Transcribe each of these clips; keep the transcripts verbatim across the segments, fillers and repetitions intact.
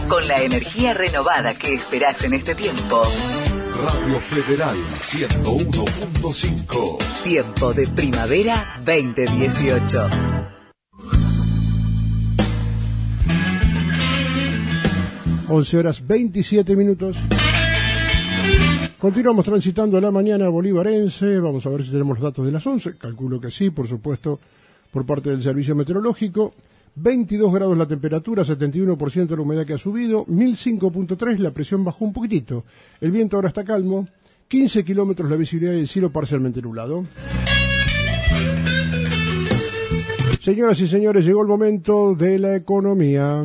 con la energía renovada que esperás en este tiempo. Radio Federal ciento uno punto cinco. Tiempo de primavera veinte dieciocho. once horas veintisiete minutos. Continuamos transitando la mañana bolivarense. Vamos a ver si tenemos los datos de las once. Calculo que sí, por supuesto, por parte del Servicio Meteorológico. veintidós grados la temperatura, setenta y uno por ciento la humedad que ha subido, mil cinco punto tres, la presión bajó un poquitito. El viento ahora está calmo, quince kilómetros la visibilidad y el cielo parcialmente nublado. Señoras y señores, llegó el momento de la economía.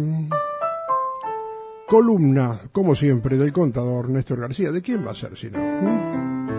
Columna, como siempre, del contador Néstor García. ¿De quién va a ser si no? ¿Mm?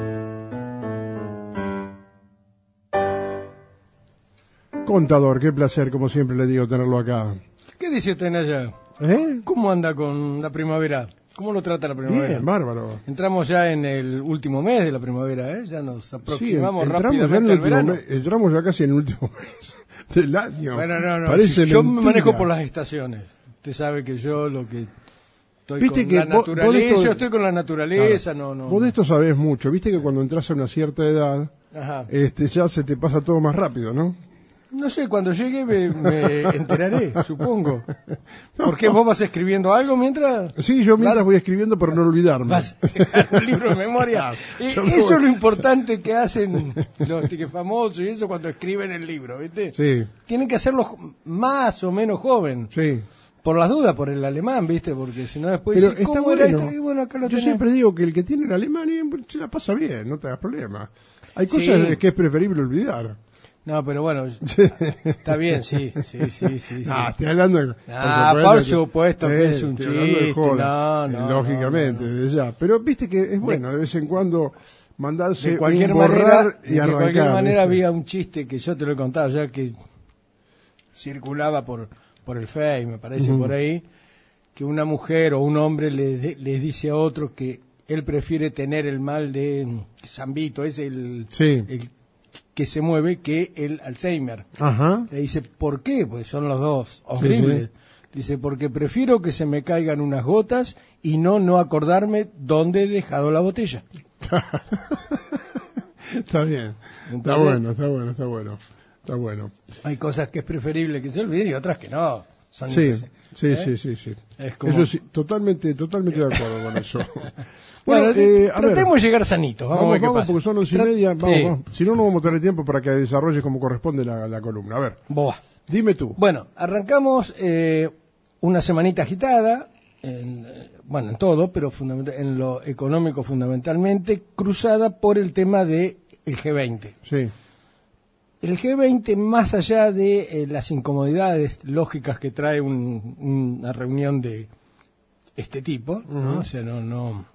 Contador, qué placer, como siempre le digo, tenerlo acá. ¿Qué dice usted allá? ¿Eh? ¿Cómo anda con la primavera? ¿Cómo lo trata la primavera? Bien, bárbaro. Entramos ya en el último mes de la primavera, ¿eh? Ya nos aproximamos sí, rápidamente al verano. Mes, entramos ya casi en el último mes del año. Bueno, no, no. Parece si yo mentira. me manejo por las estaciones. Usted sabe que yo lo que estoy ¿Viste con que la vos, naturaleza, vos esto, yo estoy con la naturaleza, claro, no, no. Vos de esto sabés mucho. Viste que cuando entras a una cierta edad, Ajá. este ya se te pasa todo más rápido, ¿no? No sé, cuando llegue me, me enteraré, supongo. ¿Por qué vos vas escribiendo algo mientras? Sí, yo mientras voy escribiendo para no olvidarme. Vas a dejar un libro de memoria. Eh, eso es lo importante que hacen los que famosos y eso cuando escriben el libro, ¿viste? Sí. Tienen que hacerlo más o menos joven. Sí. Por las dudas, por el alemán, ¿viste? Porque si no después Pero dice, está ¿cómo era bueno. esto? Y bueno, acá lo Yo tenés. siempre digo que el que tiene en Alemania se la pasa bien, no te hagas problema. Hay cosas Sí. que es preferible olvidar. No, pero bueno, está bien, sí, sí, sí, sí. No, sí. estoy hablando de... Ah, por supuesto que es un estoy hablando de chiste, joda, no, no, lógicamente, no, no. desde ya. Pero viste que es bueno de vez en cuando mandarse De cualquier un borrar manera, y de arrancar. cualquier manera ¿viste? había un chiste que yo te lo he contado ya que circulaba por por el Face, me parece, Uh-huh. por ahí, que una mujer o un hombre le de- les dice a otro que él prefiere tener el mal de Zambito, es el, Sí. el que se mueve, que el Alzheimer. Ajá. Le dice, ¿por qué? Pues son los dos horribles. Sí, Dice, porque prefiero que se me caigan unas gotas y no no acordarme dónde he dejado la botella. Está bien. Está Entonces- bueno, está bueno, está bueno. Está bueno. Hay cosas que es preferible que se olviden y otras que no. Son Sí, impresi- sí, ¿eh? sí, sí, sí. Es como- Eso sí, totalmente, totalmente de acuerdo con eso. Bueno, eh, a ver. tratemos de llegar sanitos. Vamos, a Vamos, ver qué vamos, pasa. porque son once y Tra- media. Vamos, Sí. vamos. Si no, no vamos a tener tiempo para que desarrolles como corresponde la, la columna. A ver, Boa. dime tú. Bueno, arrancamos eh, una semanita agitada, en, eh, bueno, en todo, pero fundament- en lo económico fundamentalmente, cruzada por el tema de el G veinte. Sí. El G veinte, más allá de eh, las incomodidades lógicas que trae un- una reunión de este tipo, ¿no? Ujú. O sea, no, no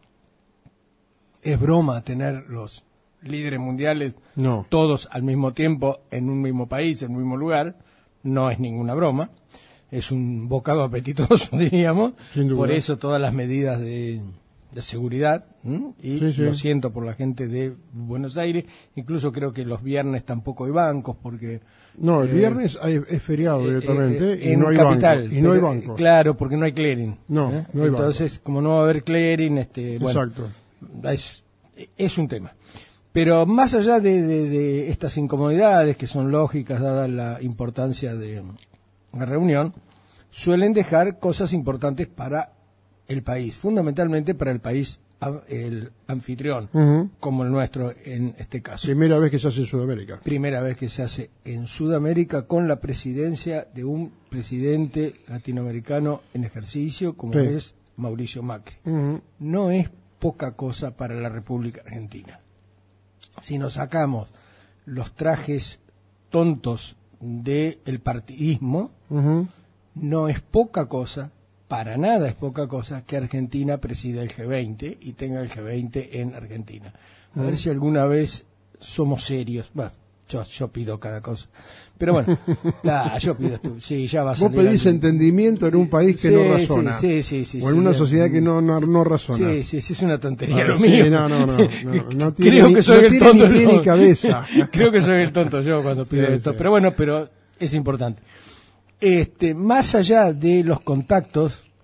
es broma tener los líderes mundiales No. todos al mismo tiempo en un mismo país, en un mismo lugar, no es ninguna broma, es un bocado apetitoso, diríamos, Sin duda. por eso todas las medidas de, de seguridad, ¿m? y Sí, sí. lo siento por la gente de Buenos Aires, incluso creo que los viernes tampoco hay bancos, porque... No, el eh, viernes hay- es feriado eh, directamente eh, y en no hay capital, banco. Y no hay pero, banco. eh, Claro, porque no hay clearing. No, ¿eh? no hay Entonces, como no va a haber clearing, este, bueno, Exacto. es, es un tema. Pero más allá de, de- de estas incomodidades que son lógicas dada la importancia de la reunión, suelen dejar cosas importantes para el país, fundamentalmente para el país a- el anfitrión, Ujú. como el nuestro en este caso. Primera vez que se hace en Sudamérica. Primera vez que se hace en Sudamérica con la presidencia de un presidente latinoamericano en ejercicio como Sí. es Mauricio Macri. Ujú. No es poca cosa para la República Argentina. Si nos sacamos los trajes tontos del partidismo, Ujú. no es poca cosa, para nada es poca cosa, que Argentina presida el G veinte y tenga el G veinte en Argentina. A ver si alguna vez somos serios. Bueno, yo, yo pido cada cosa. Pero bueno, la, yo pido esto. Sí, ya va a Vos salir. pedís algún- entendimiento en un país que Sí, no razona. Sí, sí, sí. sí, o en sí, una ya. sociedad que no, no, no razona. Sí, sí, sí, es una tontería Ah, lo sí, mío. no, no, no, no, no tiene Creo ni- que soy no el tiene tonto. ni pie no. ni cabeza. Creo que soy el tonto yo cuando pido Sí, esto. sí. Pero bueno, pero es importante. Este, más allá de los contactos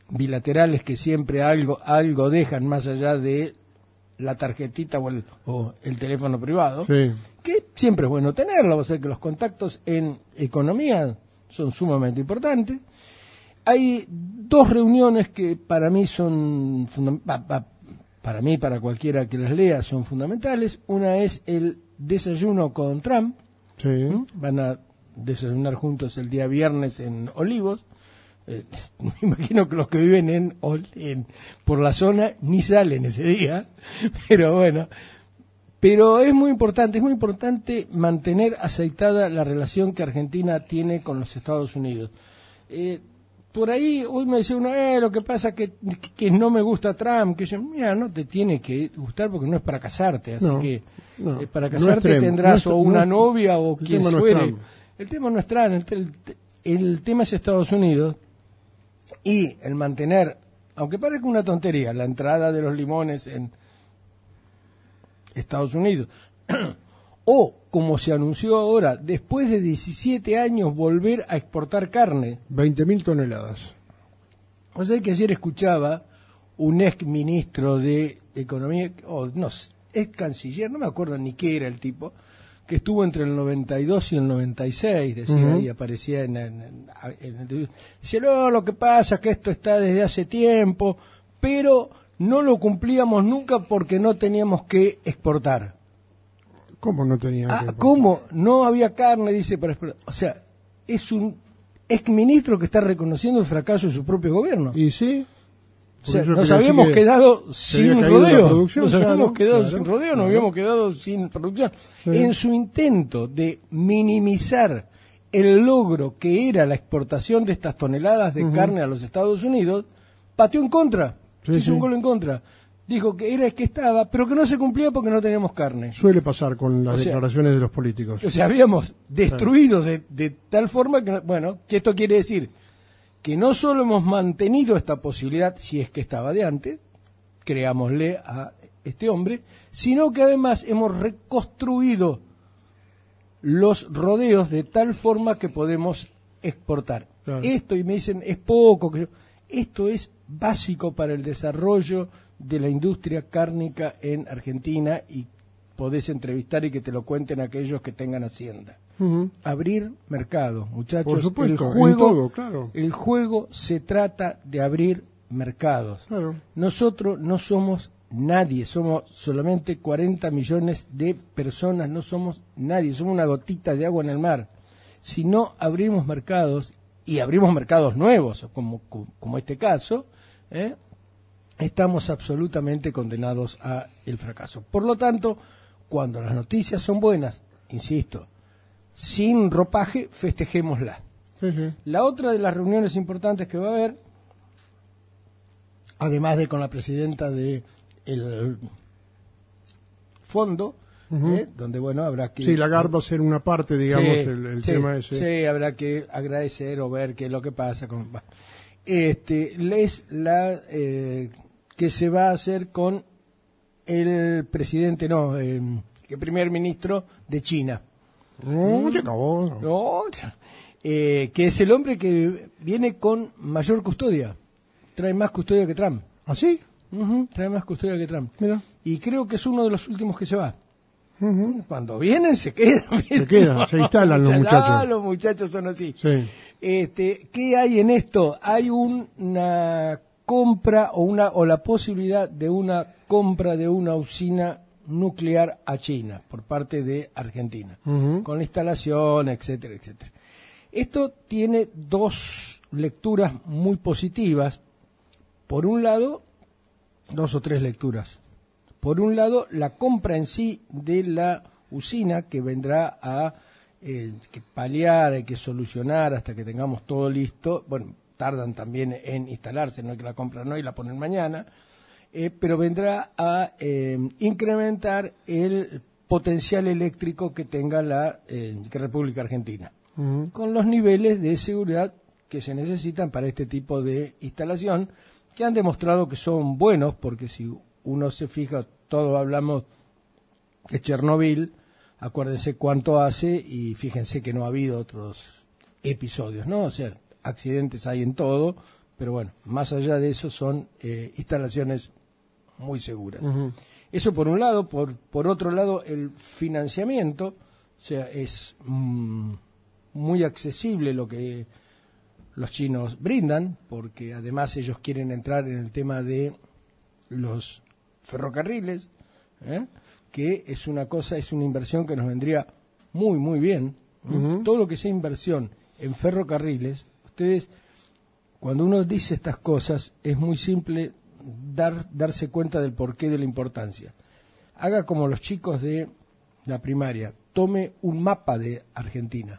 bilaterales que siempre algo algo dejan más allá de la tarjetita o el, o el teléfono privado, Sí. que siempre es bueno tenerlo, o sea que los contactos en economía son sumamente importantes. Hay dos reuniones que para mí son fundam- pa- pa- para mí, para cualquiera que las lea, son fundamentales. Una es el desayuno con Trump. Sí. ¿Mm? Van a desayunar juntos el día viernes en Olivos. Eh, me imagino que los que viven en, Ol- en por la zona ni salen ese día, pero bueno. Pero es muy importante, es muy importante mantener aceitada la relación que Argentina tiene con los Estados Unidos. Eh, por ahí hoy me decía uno, eh, lo que pasa que, que, que no me gusta Trump, que yo, mira, no te tiene que gustar porque no es para casarte, así No, que no, eh, para no es casarte Trump, tendrás no es- o una no es- novia o el quien tema no es fuere. Trump. El tema no es Trump, el, el, el tema es Estados Unidos y el mantener, aunque parezca una tontería, la entrada de los limones en Estados Unidos, o como se anunció ahora, después de diecisiete años volver a exportar carne. veinte mil toneladas. O sea que ayer escuchaba un ex ministro de Economía, o no, ex canciller, no me acuerdo ni qué era el tipo, que estuvo entre el noventa y dos y el noventa y seis, decía, Uh-huh. y aparecía en, en, en, en entrevista. Dice, no, lo que pasa es que esto está desde hace tiempo, pero no lo cumplíamos nunca porque no teníamos que exportar. ¿Cómo no tenía Ah, que- ¿cómo? No había carne, dice, para exportar. O sea, es un ex ministro que está reconociendo el fracaso de su propio gobierno. ¿Y sí? O sea, Porque yo nos quería habíamos decir que quedado se había sin caído la rodeo, producción, nos habíamos claro, quedado claro, sin rodeo, nos claro. habíamos quedado sin producción. Sí. En su intento de minimizar el logro que era la exportación de estas toneladas de Ujú. carne a los Estados Unidos, pateó en contra, Sí, se hizo sí. un gol en contra. Dijo que era que estaba, pero que no se cumplía porque no teníamos carne. Suele pasar con las O sea, declaraciones de los políticos. O sea, habíamos destruido de, de tal forma que, bueno, que esto quiere decir que no solo hemos mantenido esta posibilidad, si es que estaba de antes, creámosle a este hombre, sino que además hemos reconstruido los rodeos de tal forma que podemos exportar. Claro. Esto, y me dicen, es poco, que yo- esto es básico para el desarrollo de la industria cárnica en Argentina y podés entrevistar y que te lo cuenten aquellos que tengan hacienda. Ujú. Abrir mercado, muchachos. Por supuesto, el en juego, todo, claro. el juego se trata de abrir mercados. Claro. Nosotros no somos nadie, somos solamente cuarenta millones de personas, no somos nadie, somos una gotita de agua en el mar. Si no abrimos mercados, y abrimos mercados nuevos, como, como este caso, ¿eh? estamos absolutamente condenados a el fracaso. Por lo tanto, cuando las noticias son buenas, insisto, sin ropaje, festejémoslas. Sí, sí. La otra de las reuniones importantes que va a haber, además de con la presidenta de el fondo, Ujú. ¿eh? donde bueno habrá que Sí, la GAR va a ser una parte, digamos, Sí, el, el sí, tema ese. sí, habrá que agradecer o ver qué es lo que pasa con va. Este es la eh, que se va a hacer con el presidente, no, eh, el primer ministro de China. No, se acabó. No, eh, que es el hombre que viene con mayor custodia. Trae más custodia que Trump. ¿Ah, sí? Ujú, trae más custodia que Trump. Mira. Y creo que es uno de los últimos que se va. Ujú. Cuando vienen se quedan. Se quedan, se instalan los Muchachos, muchachos. ah, los muchachos son así. Sí. Este, ¿qué hay en esto? Hay un- una compra o una o la posibilidad de una compra de una usina nuclear a China por parte de Argentina, Ujú. con la instalación, etcétera, etcétera. Esto tiene dos lecturas muy positivas. Por un lado, dos o tres lecturas. Por un lado, la compra en sí de la usina que vendrá a eh, que paliar, hay que solucionar hasta que tengamos todo listo. Bueno, tardan también en instalarse, no hay que la compran hoy y la ponen mañana, eh, pero vendrá a eh, incrementar el potencial eléctrico que tenga la eh, que República Argentina, Ujú. con los niveles de seguridad que se necesitan para este tipo de instalación, que han demostrado que son buenos, porque si uno se fija, todos hablamos de Chernobyl, acuérdense cuánto hace y fíjense que no ha habido otros episodios, ¿no? O sea, accidentes hay en todo, pero bueno, más allá de eso son eh, instalaciones muy seguras. Ujú. Eso por un lado. Por, por otro lado, el financiamiento, o sea, es mm, muy accesible lo que los chinos brindan, porque además ellos quieren entrar en el tema de los ferrocarriles, ¿eh? que es una cosa, es una inversión que nos vendría muy, muy bien. Ujú. Todo lo que sea inversión en ferrocarriles, ustedes, cuando uno dice estas cosas, es muy simple dar, darse cuenta del porqué de la importancia. Haga como los chicos de la primaria, tome un mapa de Argentina.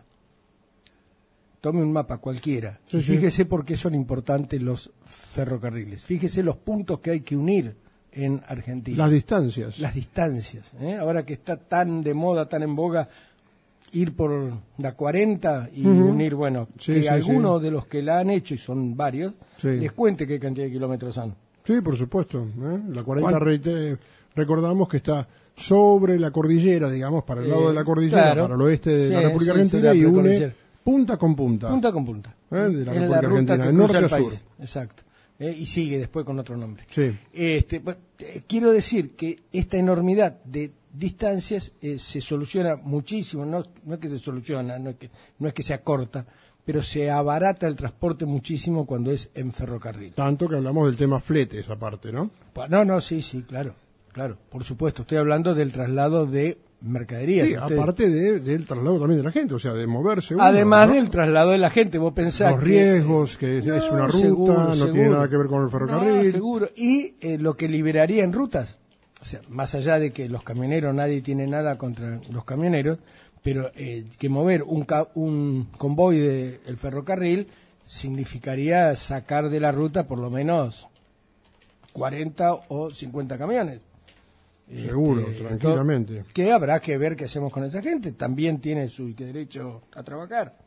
Tome un mapa cualquiera Sí, y sí. fíjese por qué son importantes los ferrocarriles. Fíjese los puntos que hay que unir en Argentina. Las distancias. Las distancias. ¿eh? Ahora que está tan de moda, tan en boga, ir por la cuarenta y Ujú. unir, bueno, Sí, que sí, algunos sí. de los que la han hecho, y son varios, Sí. les cuente qué cantidad de kilómetros son. Sí, por supuesto. ¿eh? La cuarenta, ¿Cuál? reite- recordamos que está sobre la cordillera, digamos, para el Eh, lado de la cordillera, claro. para el oeste de Sí, la República sí, Argentina, sí, y la une precordillera. punta con punta. Punta con punta. ¿Eh? De la Es República ruta Argentina, que de cruza norte el a país. sur. Exacto. Eh, y sigue después con otro nombre. Sí. Este, bueno, eh, quiero decir que esta enormidad de distancias eh, se soluciona muchísimo, no, no es que se soluciona, no es que, no es que se acorta, pero se abarata el transporte muchísimo cuando es en ferrocarril. Tanto que hablamos del tema fletes, aparte, ¿no? Pa- No, no, sí, sí, claro, claro, por supuesto. Estoy hablando del traslado de mercaderías. Sí, Ustedes- aparte de, del traslado también de la gente, o sea, de moverse uno, Además ¿no? del traslado de la gente, vos pensás Los que- riesgos, que es, No, es una ruta, seguro, no tiene seguro. nada que ver con el ferrocarril. No, seguro. Y eh, lo que liberaría en rutas, o sea, más allá de que los camioneros, nadie tiene nada contra los camioneros, pero eh, que mover un, ca- un convoy del ferrocarril significaría sacar de la ruta por lo menos cuarenta o cincuenta camiones. Seguro, Este, tranquilamente. esto- que habrá que ver qué hacemos con esa gente. También tiene su derecho a trabajar.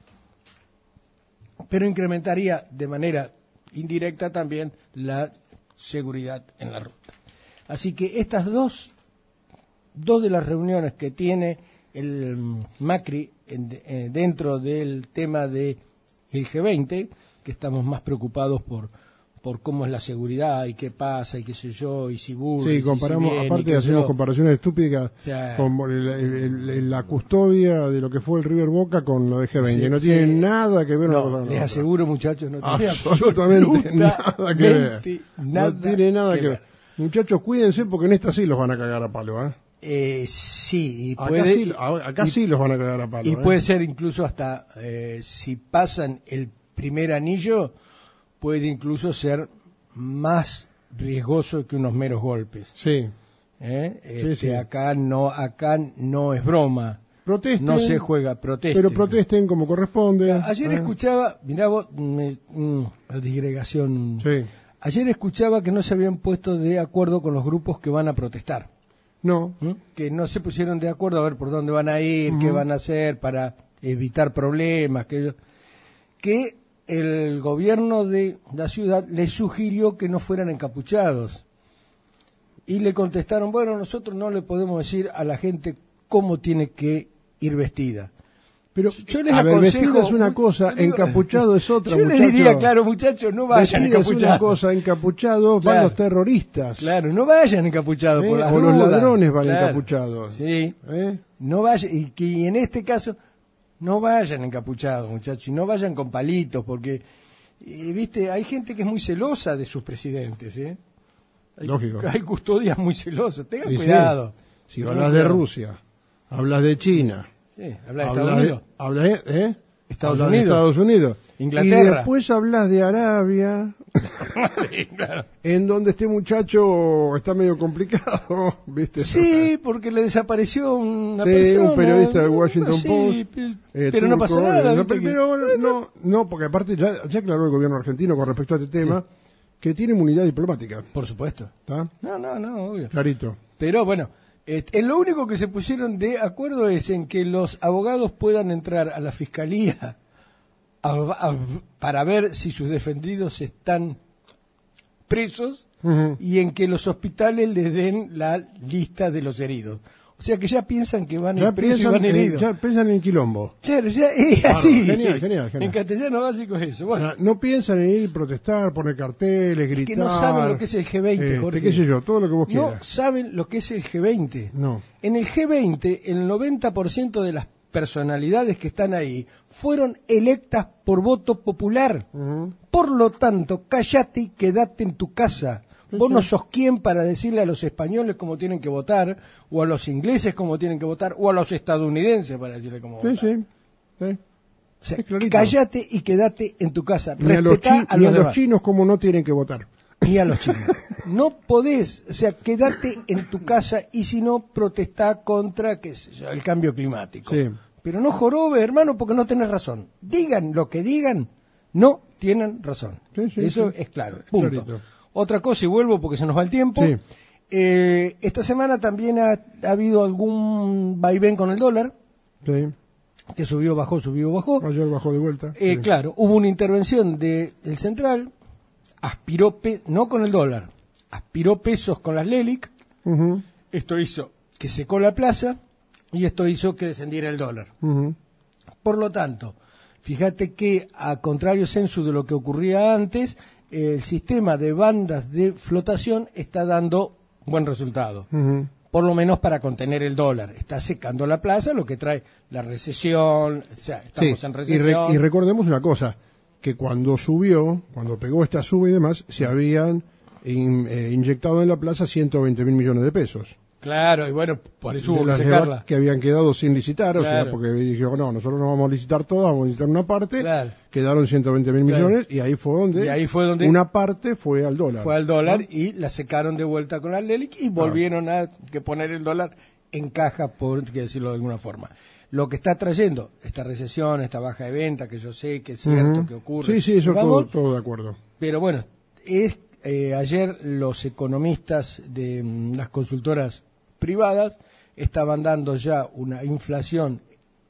Pero incrementaría de manera indirecta también la seguridad en la ruta. Así que estas dos, dos de las reuniones que tiene el mm, Macri en- eh, dentro del tema de el G veinte, que estamos más preocupados por por cómo es la seguridad y qué pasa y qué sé yo, y si burla, y Sí, si comparamos, viene, y aparte qué sé hacemos yo. comparaciones estúpidas O sea, con el- el- el- la custodia de lo que fue el River Boca con lo de G veinte. Sí, no sí. tiene nada que ver una No, cosa con la les otra. aseguro, muchachos, no tiene Absolutamente nada que ver. absolutamente no nada tiene nada que, que ver. Muchachos, cuídense porque en esta sí los van a cagar a palo, ¿eh? Eh, sí, y Acá, puede, sí, a- acá y- sí los van a cagar a palo. y ¿eh? puede ser incluso hasta, eh, si pasan el primer anillo, puede incluso ser más riesgoso que unos meros golpes. Sí. ¿eh? Sí, Este, sí. Acá no, acá no es broma, Protesten, no se juega, protesten. pero protesten como corresponde. Ayer ¿eh? escuchaba, mirá vos, me- mm, la disgregación. Sí. Ayer escuchaba que no se habían puesto de acuerdo con los grupos que van a protestar. No, ¿Mm? Que no se pusieron de acuerdo a ver por dónde van a ir, qué Ujú. van a hacer para evitar problemas, que, que el gobierno de la ciudad les sugirió que no fueran encapuchados. Y le contestaron, bueno, nosotros no le podemos decir a la gente cómo tiene que ir vestida. pero Yo les a ver, aconsejo- vestido es una cosa, yo digo- encapuchado es otra, Yo muchachos. les diría, claro, muchachos, no vayan Vestido es una encapuchados. cosa, encapuchados van Claro. los terroristas. Claro, no vayan encapuchados ¿eh? por las O los dudas. ladrones van Claro. encapuchados. Sí. ¿eh? No vayan, y que y en este caso, no vayan encapuchados, muchachos, y no vayan con palitos, porque, eh, viste, hay gente que es muy celosa de sus presidentes, ¿eh? Hay, Lógico. Hay custodias muy celosas, tengan Y sí, cuidado. Si Tengan hablas de cuidado. Rusia, hablas de China, Sí, habla de hablas Estados de, Unidos. hablas de- ¿eh? Estados Hablas de Unidos. Estados Unidos. Inglaterra. Y después hablas de Arabia, Sí, claro. en donde este muchacho está medio complicado, ¿viste? Sí, porque le desapareció una Sí, persona. un periodista del Washington Sí, Post, pe- Eh, pero no turco, pasa nada. eh, no, ¿viste? pero, que- pero bueno, no, no, porque aparte ya, ya aclaró el gobierno argentino con respecto a este tema que tiene inmunidad diplomática. Por supuesto. ¿Está? No, no, no, obvio. Clarito. Pero bueno, este, en lo único que se pusieron de acuerdo es en que los abogados puedan entrar a la fiscalía a- a- para ver si sus defendidos están presos Ujú. y en que los hospitales les den la lista de los heridos. O sea que ya piensan que van Ya en preso y piensan, van en, heridos. ya piensan en quilombo. Claro, ya es Claro, así. genial, genial, genial. En castellano básico es eso. O Bueno, sea, no piensan en ir, protestar, poner carteles, gritar. que no saben lo que es el G veinte, este, Jorge. qué sé yo, todo lo que vos no quieras. saben lo que es el G veinte. No. En el G veinte, el noventa por ciento de las personalidades que están ahí fueron electas por voto popular. Ujú. Por lo tanto, cállate y quédate en tu casa. Vos no sos quien para decirle a los españoles cómo tienen que votar, o a los ingleses cómo tienen que votar, o a los estadounidenses para decirle cómo Sí, votar. sí. sí. O sea, Es clarito. cállate y quédate en tu casa. Ni a los, Respetá chi- a ni los a los demás. chinos como no tienen que votar. Ni a los chinos. No podés, o sea, quédate en tu casa y si no, protestá contra, qué sé yo, el cambio climático. Sí. Pero no jorobe, hermano, porque no tenés razón. Digan lo que digan, no tienen razón. Sí, sí, Eso sí. es claro. Punto. Clarito. Otra cosa, y vuelvo porque se nos va el tiempo. Sí. Eh, esta semana también ha, ha habido algún vaivén con el dólar, Sí. que subió, bajó, subió, bajó. Ayer bajó de vuelta. Eh, Sí. Claro, hubo una intervención del Central, aspiró, pe- no con el dólar, aspiró pesos con las LELIC, Ujú, esto hizo que secó la plaza y esto hizo que descendiera el dólar. ujú. Por lo tanto, fíjate que, a contrario censo de lo que ocurría antes, el sistema de bandas de flotación está dando buen resultado. Ujú. Por lo menos para contener el dólar. Está secando la plaza, lo que trae la recesión, o sea, estamos Sí, en y, recesión. re- y recordemos una cosa, que cuando subió, cuando pegó esta suba y demás, se habían in- eh, inyectado en la plaza ciento veinte mil millones de pesos. Claro, y bueno, por eso De hubo que las secarla. deudas que habían quedado sin licitar, o Claro. sea, porque dijo, no, nosotros no vamos a licitar todas, vamos a licitar una parte, Claro. quedaron ciento veinte mil Claro. millones, y ahí fue donde, Y ahí fue donde una parte fue al dólar. fue al dólar ¿no? y la secaron de vuelta con la LELIC y volvieron a que poner el dólar en caja, por que decirlo de alguna forma. Lo que está trayendo esta recesión, esta baja de venta, que yo sé que es cierto Ujú. que ocurre, Sí, sí, eso todo, vamos, todo de acuerdo. pero bueno, es eh, ayer los economistas de mm, las consultoras privadas estaban dando ya una inflación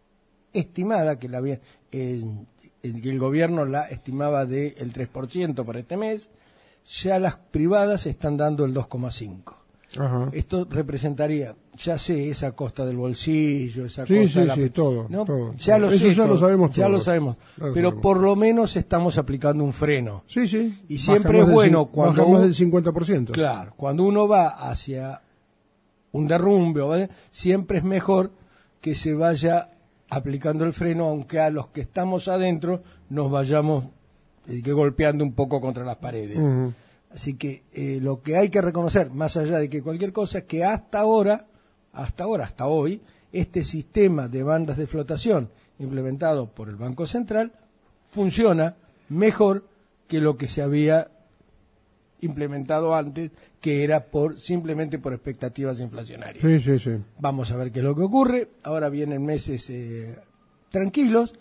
estimada que la había, eh, eh, que el gobierno la estimaba del tres por ciento para este mes, ya las privadas están dando el dos coma cinco. Ajá. Esto representaría, ya sé, esa costa del bolsillo, esa Sí, costa sí, de la- sí, todo, ¿no? todo, ya todo. lo Eso sé, ya lo todo, sabemos ya lo todos. sabemos, Ya lo pero sabemos. por lo menos estamos aplicando un freno. Sí, sí. Y Baja siempre más es del bueno cin- cuando baja más uno- del cincuenta por ciento. Claro, cuando uno va hacia un derrumbe, ¿vale? Siempre es mejor que se vaya aplicando el freno, aunque a los que estamos adentro nos vayamos eh, que golpeando un poco contra las paredes. Ujú. Así que eh, lo que hay que reconocer, más allá de que cualquier cosa, es que hasta ahora, hasta ahora, hasta hoy, este sistema de bandas de flotación implementado por el Banco Central funciona mejor que lo que se había implementado antes, que era por simplemente por expectativas inflacionarias. Sí, sí, sí. Vamos a ver qué es lo que ocurre. Ahora vienen meses eh, tranquilos.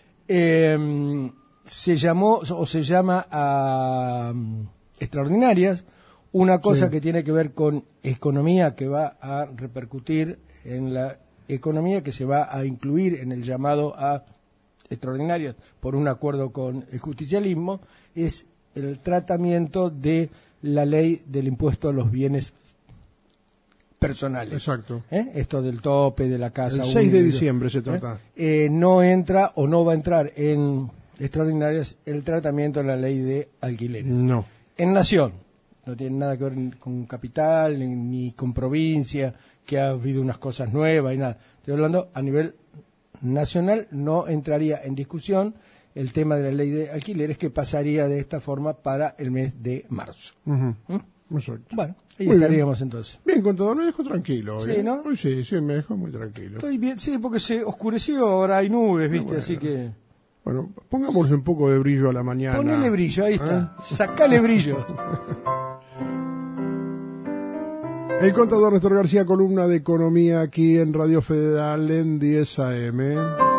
Eh, se llamó o se llama a mm, extraordinarias una cosa Sí. que tiene que ver con economía, que va a repercutir en la economía, que se va a incluir en el llamado a extraordinarias por un acuerdo con el justicialismo, es el tratamiento de la ley del impuesto a los bienes personales. Exacto. ¿Eh? Esto del tope de la casa. El seis de única. diciembre se trata. ¿Eh? Eh, no entra o no va a entrar en extraordinarias el tratamiento de la ley de alquileres. No. En Nación, no tiene nada que ver con capital ni, ni con provincia, que ha habido unas cosas nuevas y nada. Estoy hablando a nivel nacional, no entraría en discusión el tema de la ley de alquileres, que pasaría de esta forma para el mes de marzo. Ujú. ¿Mm? Exacto. Bueno, ahí Muy bien. estaríamos entonces. Bien, contador, me dejó tranquilo. hoy, Sí, ¿eh? ¿no? Hoy sí, sí, me dejó muy tranquilo. Estoy bien, sí, porque se oscureció, ahora hay nubes, ¿viste? bueno. Así que... Bueno, pongámosle un poco de brillo a la mañana. Ponele brillo, ahí está. ¿Eh? Sacale brillo. El contador Néstor García, columna de economía aquí en Radio Federal en diez A M.